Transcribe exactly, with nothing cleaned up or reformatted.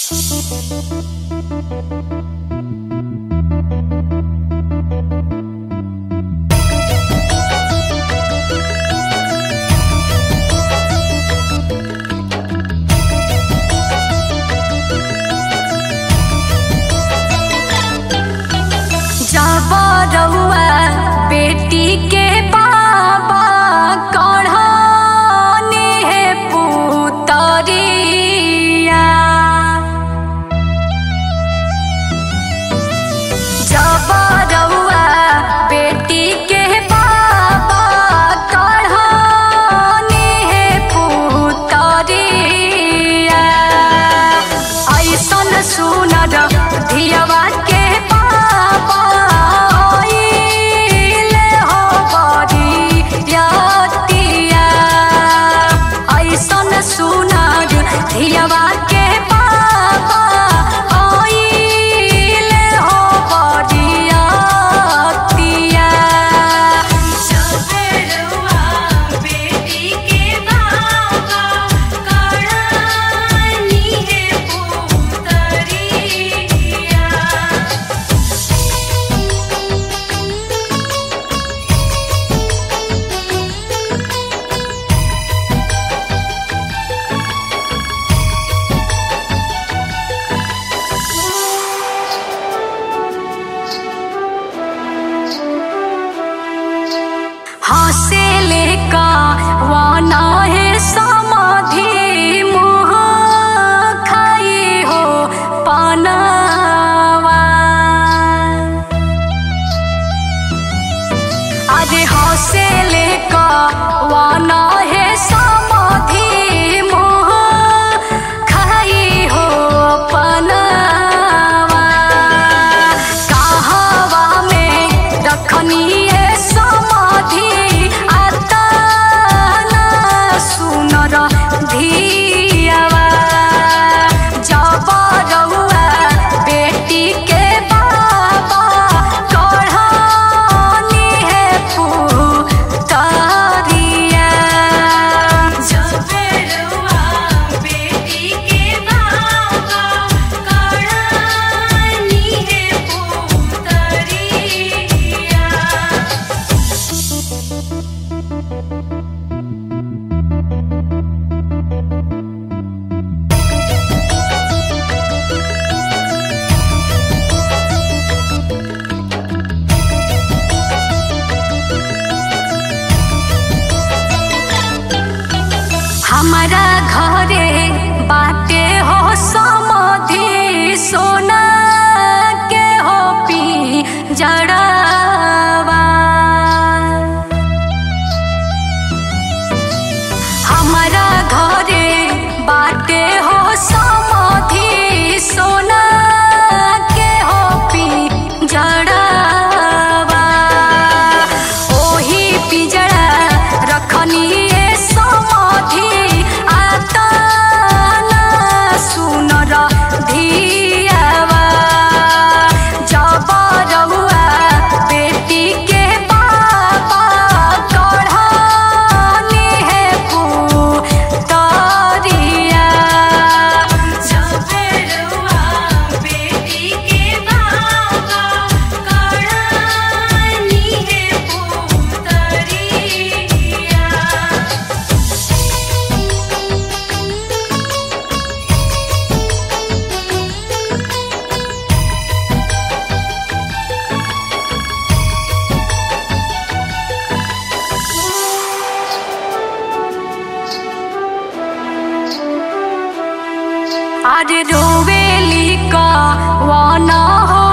रउआ बेटी के बाबा कढ़नी है पुतरिया। जब रउआ बेटी के बाबा कढ़नी है पुतरिया। ऐसन सुनर धियवा के बाबा धियवा के बाबा आइले हो बरियतिया। जब रउआ बेटी के बाबा कढ़नी है पुतरिया। हसे लेका वाना है समाधि मुँह खाई हो पानवा। अरे हसे लेका वाना है समाधि मुँह खाई हो पानवा। कहवा में रखनी है समाधि धियवा। जब रउआ बेटी के बाबा कढ़नी है पुतरिया। जब रउआ बेटी के बाबा कढ़नी है पुतरिया। हमारा घरे बाटे हो समाधि सोना के हो पिंजरवा। हमारा घरे बाटे हो समाधि सोना के हो पिंजरवा। ओही पिंजरा रखनी है समाधि धियवा। जब रउआ बेटी के बाबा कढ़नी है पुतरिया। जब रउआ बेटी के बाबा कढ़नी है पुतरिया। अरे रोवेली का वाना हो